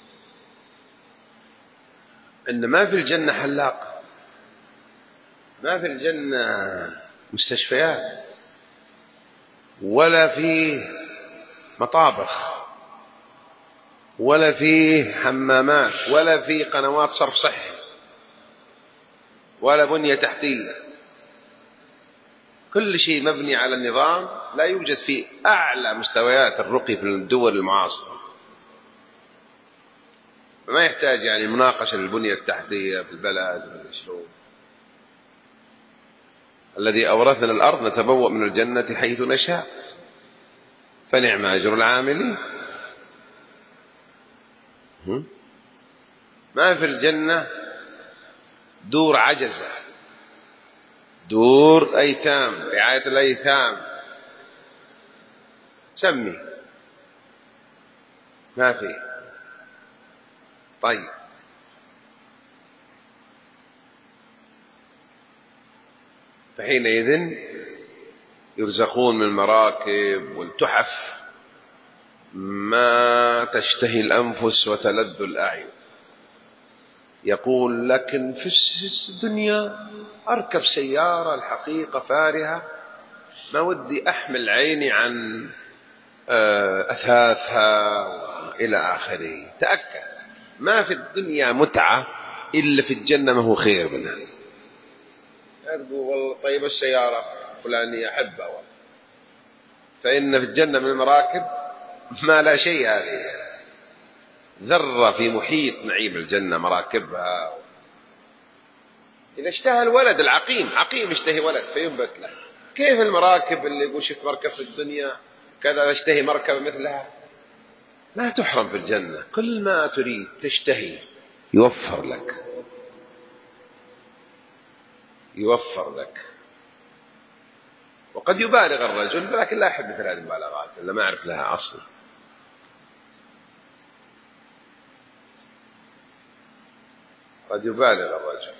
إن ما في الجنة حلاق، ما في الجنة مستشفيات، ولا في مطابخ، ولا في حمامات، ولا في قنوات صرف صحي، ولا بنية تحتية. كل شيء مبني على النظام، لا يوجد في أعلى مستويات الرقي في الدول المعاصرة. فما يحتاج يعني مناقشة للبنية التحتية في البلد شلون. الذي أورثنا الأرض نتبوأ من الجنة حيث نشاء فنعم أجر العاملين. ما في الجنة دور عجزة، دور أيتام، رعاية الأيتام، سمي ما في. طيب فحينئذ يرزقون من المراكب والتحف ما تشتهي الأنفس وتلذ الأعين. يقول لكن في الدنيا أركب سيارة الحقيقة فارهة ما ودي أحمل عيني عن أثاثها إلى آخره. تأكد ما في الدنيا متعة إلا في الجنة ما هو خير منها. يقول والله طيب السيارة فلانية أحبها والله، فإن في الجنة من المراكب ما لا شيء هذه ذرة في محيط نعيم الجنة مراكبها. إذا اشتهى الولد العقيم، عقيم اشتهي ولد فينبت له، كيف المراكب اللي يقول شفت مركب في الدنيا كذا اشتهي مركبة مثلها؟ ما تحرم في الجنة، كل ما تريد تشتهي يوفر لك، يوفر لك. وقد يبالغ الرجل لكن لا أحب مثل هذه المبالغات إلا ما أعرف لها أصل. قد يبالغ الرجل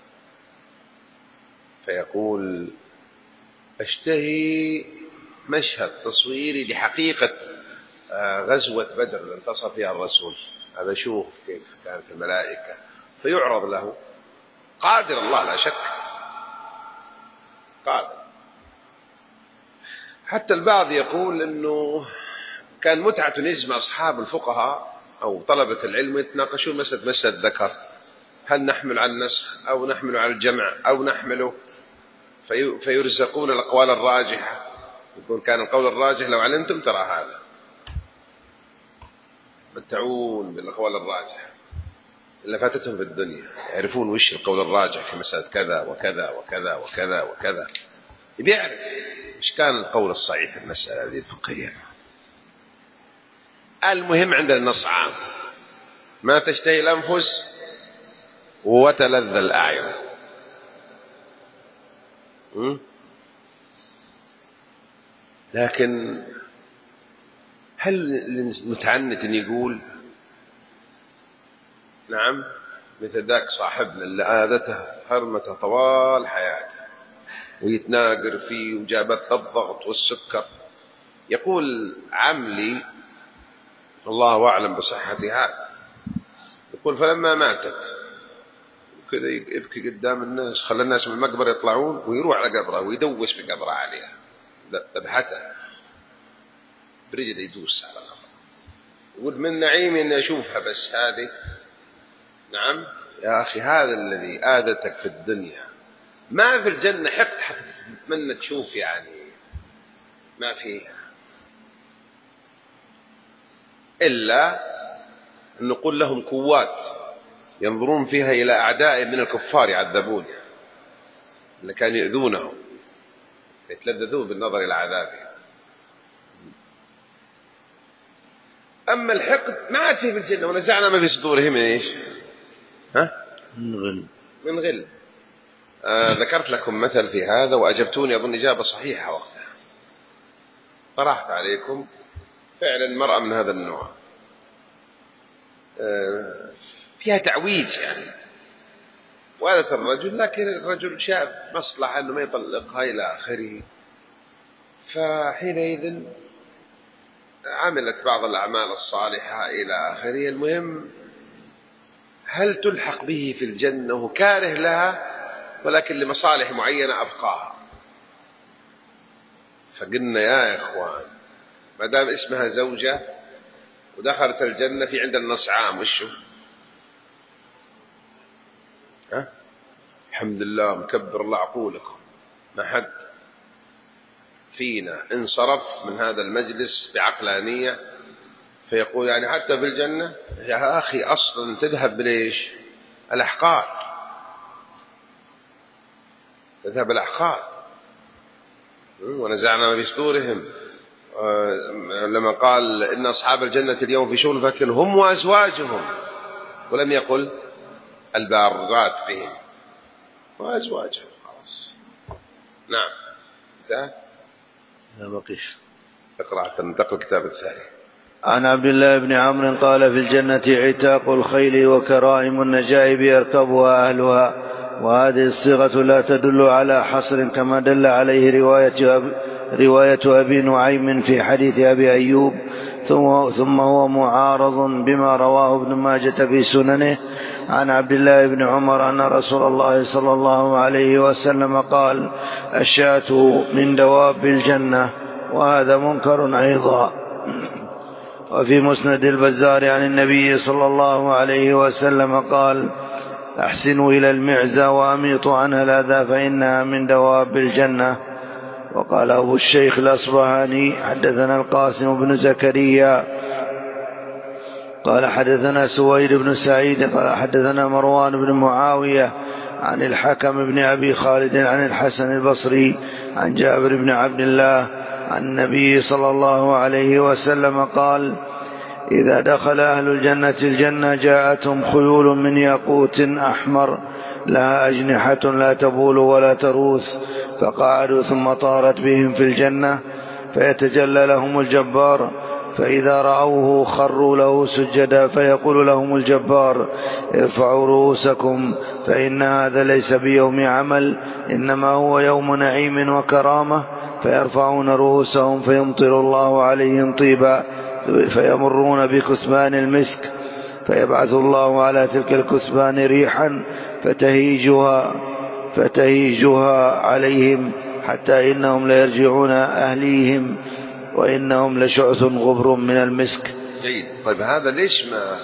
فيقول أشتهي مشهد تصويري لحقيقة غزوة بدر اللي انتصر فيها الرسول، هذا شوف كيف كانت الملائكة، فيعرض له. قادر الله لا شك، قادر. حتى البعض يقول أنه كان متعة نجم أصحاب الفقهاء أو طلبة العلم يتناقشون مسألة مسألة الذكر، هل نحمل على النسخ أو نحمل على الجمع أو نحمله، في فيرزقون الأقوال الراجحة. يقول كان القول الراجح لو علمتم ترى هذا، متعون بالأقوال الراجحة إلا فاتتهم في الدنيا، يعرفون وش القول الراجح في مسألة كذا وكذا وكذا وكذا وكذا، بيعرف وش كان القول الصحيح في المسألة هذه الفقهية. المهم عند النص عام، ما تشتهي الأنفس وتلذ الأعين. لكن هل المتعنت أن يقول نعم مثل ذاك صاحبنا اللي عادته حرمته طوال حياته ويتناقر فيه وجابت الضغط والسكر، يقول عملي الله أعلم بصحتها، يقول فلما ماتت كذا يبكي قدام الناس، خلى الناس من المقبرة يطلعون ويروح على قبره ويدوس في قبره عليها ذبحته برجل يدوس على قبره، يقول من نعيمي أن أشوفها بس هذه. نعم يا أخي هذا الذي آذتك في الدنيا، ما في الجنة حقد حتى تتمنى تشوف، يعني ما فيها إلا أن نقول لهم قوات ينظرون فيها إلى أعداء من الكفار يعذبون اللي كانوا يؤذونهم يتلذذون بالنظر إلى عذابهم. أما الحقد ما عاد فيه في الجنة، ونزعنا ما في صدورهم من إيش؟ ها؟ من غل. من غل. آه ذكرت لكم مثل في هذا وأجبتوني أظن إجابة صحيحة وقتها، طرحت عليكم فعلا مرأة من هذا النوع آه فيها تعويج يعني وآلة الرجل، لكن الرجل شاف مصلحة أنه ما يطلقها إلى آخره، فحينئذ عملت بعض الأعمال الصالحة إلى آخره. المهم هل تلحق به في الجنة وهو كاره لها ولكن لمصالح معينة أبقاها؟ فقلنا يا إخوان ما دام اسمها زوجة ودخلت الجنة في عند النص عام وشو؟ ها؟ الحمد لله مكبر الله عقولكم، ما حد فينا انصرف من هذا المجلس بعقلانية فيقول يعني حتى في الجنة يا أخي أصلا تذهب بليش الأحقاد، تذهب الأحقاد. ونزعنا ما في صدورهم لما قال إن أصحاب الجنة اليوم في شغل فكر هم وأزواجهم، ولم يقل البارات بهم وأزواجهم. خلاص نعم. ده لا بقيش. اقرأ تنتقل الكتاب الثاني. عن عبد الله بن عمرو قال في الجنة عتاق الخيل وكرائم النجائب يركبها أهلها. وهذه الصيغة لا تدل على حصر كما دل عليه رواية أبي, رواية أبي نعيم في حديث أبي أيوب، ثم هو معارض بما رواه ابن ماجة في سننه عن عبد الله بن عمر أن رسول الله صلى الله عليه وسلم قال الشاة من دواب الجنة، وهذا منكر أيضا. وفي مسند البزار عن النبي صلى الله عليه وسلم قال أحسنوا إلى المعزى وأميطوا عنها الأذى فإنها من دواب الجنة. وقال أبو الشيخ الأصبهاني حدثنا القاسم بن زكريا قال حدثنا سويد بن سعيد قال حدثنا مروان بن معاوية عن الحكم بن أبي خالد عن الحسن البصري عن جابر بن عبد الله عن النبي صلى الله عليه وسلم قال إذا دخل أهل الجنة الجنة جاءتهم خيول من ياقوت أحمر لها أجنحة لا تبول ولا تروث، فقعدوا ثم طارت بهم في الجنة فيتجلى لهم الجبار، فإذا رأوه خروا له سجدا، فيقول لهم الجبار ارفعوا رؤوسكم فإن هذا ليس بيوم عمل إنما هو يوم نعيم وكرامة، فيرفعون رؤوسهم فيمطر الله عليهم طيبا، فيمرون بكثبان المسك فيبعث الله على تلك الكثبان ريحا فتهيجها, فتهيجها عليهم حتى إنهم ليرجعون أهليهم وإنهم لشعث غبر من المسك. جيد. طيب هذا ليش ما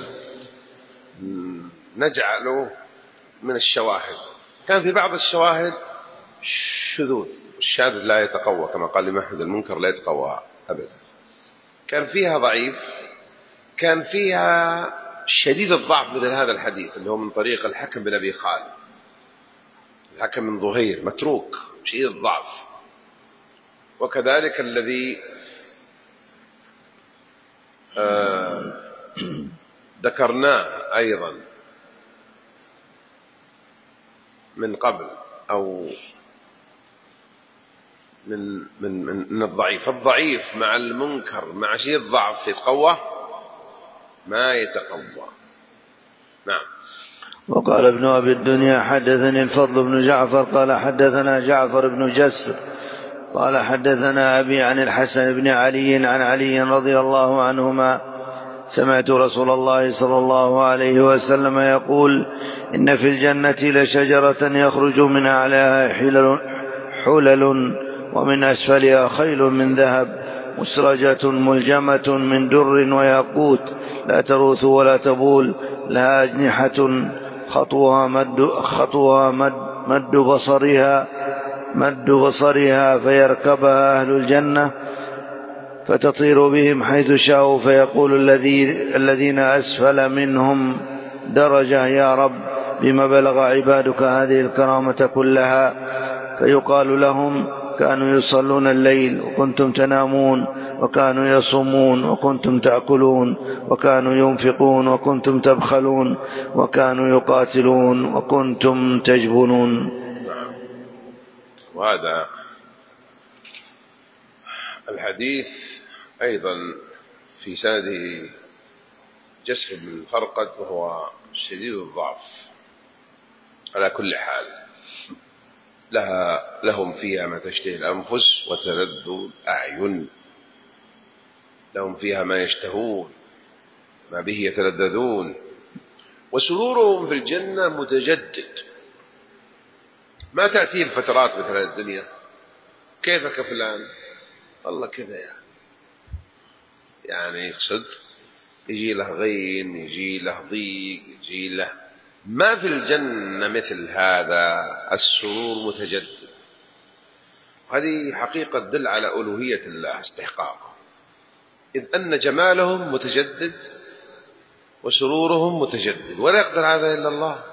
نجعله من الشواهد؟ كان في بعض الشواهد شذوذ، الشاذ لا يتقوى كما قال لمحمد المنكر لا يتقوى أبدا، كان فيها ضعيف، كان فيها شديد الضعف مثل هذا الحديث اللي هو من طريق الحكم بن أبي خالد، الحكم من ظهير متروك شديد الضعف. وكذلك الذي آه ذكرناه أيضا من قبل أو من من من الضعيف. الضعيف مع المنكر مع شيء الضعف يتقوى ما يتقوى. نعم. وقال ابن أبي الدنيا حدثني الفضل بن جعفر قال حدثنا جعفر بن جسر قال حدثنا أبي عن الحسن بن علي عن علي رضي الله عنهما سمعت رسول الله صلى الله عليه وسلم يقول إن في الجنة لشجرة يخرج من أعلاها حلل, حلل ومن أسفلها خيل من ذهب مسرجة ملجمة من در وياقوت لا تروث ولا تبول لها أجنحة خطوها مد, خطوها مد, مد بصرها مد بصرها فيركبها أهل الجنة فتطير بهم حيث شاءوا، فيقول الذي الذين أسفل منهم درجة يا رب بما بلغ عبادك هذه الكرامة كلها، فيقال لهم كانوا يصلون الليل وكنتم تنامون، وكانوا يصومون وكنتم تأكلون، وكانوا ينفقون وكنتم تبخلون، وكانوا يقاتلون وكنتم تجبنون. وهذا الحديث أيضا في سنده جسر بن فرقد وهو شديد الضعف. على كل حال لها لهم فيها ما تشتهي الأنفس وتلذ الأعين، لهم فيها ما يشتهون ما به يتلذذون، وسرورهم في الجنة متجدد، ما تأتي الفترات مثل الدنيا كيفك فلان والله كذا يعني يعني يقصد يجي له غين يجي له ضيق يجي له، ما في الجنة مثل هذا السرور متجدد. هذه حقيقة تدل على ألوهية الله استحقاقه، إذ أن جمالهم متجدد وسرورهم متجدد، ولا يقدر هذا إلا الله.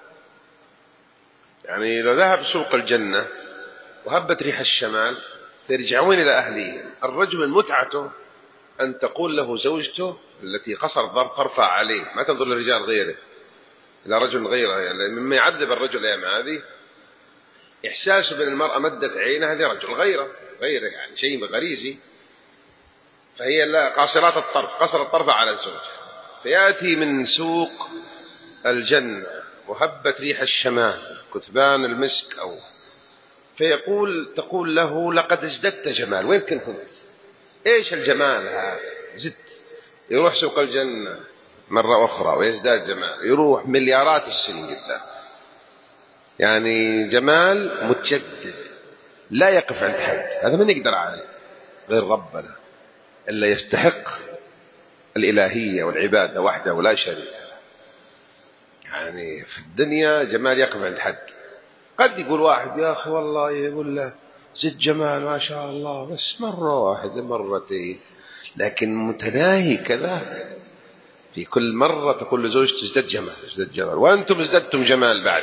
يعني لو ذهب سوق الجنة وهبت ريح الشمال فيرجعون إلى أهليهم. الرجل من متعته أن تقول له زوجته التي قصر الظرف ترفع عليه، ما تنظر للرجال غيره، إلى رجل غيره. يعني مما يعذب الرجل يا هذه إحساسه بأن المرأة مدت عينها لرجل غيره غيره يعني شيء غريزي، فهي لا قاصرات الطرف، قصر الطرف على الزوج. فيأتي من سوق الجنة وهبت ريح الشمال كثبان المسك أو فيقول تقول له لقد ازددت جمال، وين كنت انت؟ ايش الجمال هذا؟ زدت. يروح سوق الجنة مرة أخرى ويزداد جمال، يروح مليارات السنين قدام، يعني جمال متجدد لا يقف عند حد. هذا من يقدر عليه غير ربنا، إلا يستحق الإلهية والعبادة وحده ولا شريك له. يعني في الدنيا جمال يقف عند حد. قد يقول واحد يا أخي والله يقول له زد جمال ما شاء الله، بس مرة واحدة مرتين، لكن متناهي كذا في كل مرة تقول لزوجته ازدد جمال ازدد جمال، وأنتم ازددتم جمال بعد،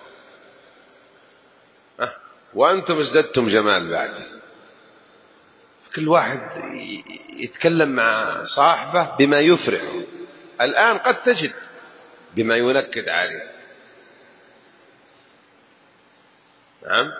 أه؟ وأنتم ازددتم جمال بعد. كل واحد يتكلم مع صاحبه بما يفرحه. الآن قد تجد بما ينكد عليه، نعم،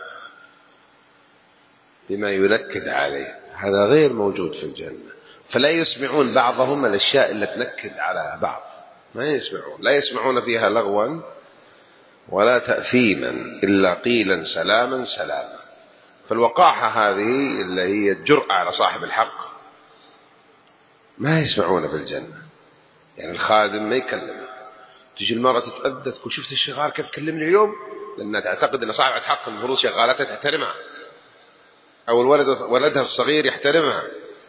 بما ينكد عليه، هذا غير موجود في الجنة. فلا يسمعون بعضهم الأشياء التي تنكد على بعض، ما يسمعون، لا يسمعون فيها لغوا ولا تأثيما إلا قيلا سلاما سلاما. فالوقاحة هذه اللي هي الجرأة على صاحب الحق ما يسمعون في الجنة. يعني الخادم ما يكلمه، تجي المرأة تتأذى تقول شفت الشغال كيف تكلمني اليوم، لأنها تعتقد أن صاحبة حق المفروض شغالتها تحترمها، أو الولد ولدها الصغير يحترمها.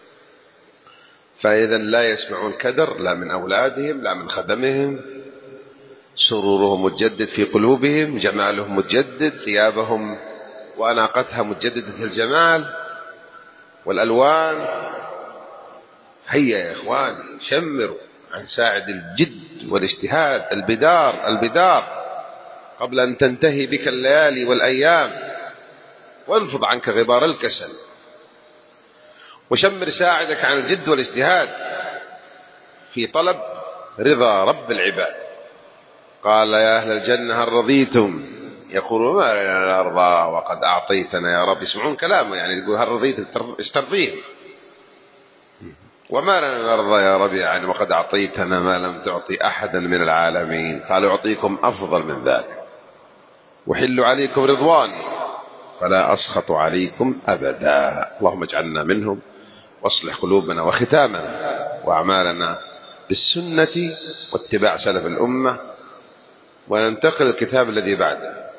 فإذا لا يسمعون كدر لا من أولادهم لا من خدمهم، سرورهم متجدد في قلوبهم، جمالهم متجدد، ثيابهم وأناقتها متجددة الجمال والألوان. هيا يا إخواني شمروا عن ساعد الجد والاجتهاد، البدار البدار قبل أن تنتهي بك الليالي والأيام، وانفض عنك غبار الكسل، وشمر ساعدك عن الجد والاجتهاد في طلب رضا رب العباد. قال يا أهل الجنة هل رضيتم؟ يقولون ما لنا نرضى وقد أعطيتنا يا رب. يسمعون كلامه، يعني يقول هل رضيت استرضيهم، وما لنا نرضى يا رب يعني وقد أعطيتنا ما لم تعطي أحدا من العالمين. قال أعطيكم أفضل من ذلك، وحل عليكم رضواني فلا أسخط عليكم أبدا. اللهم اجعلنا منهم، واصلح قلوبنا وختامنا وأعمالنا بالسنة واتباع سلف الأمة، وننتقل الكتاب الذي بعده.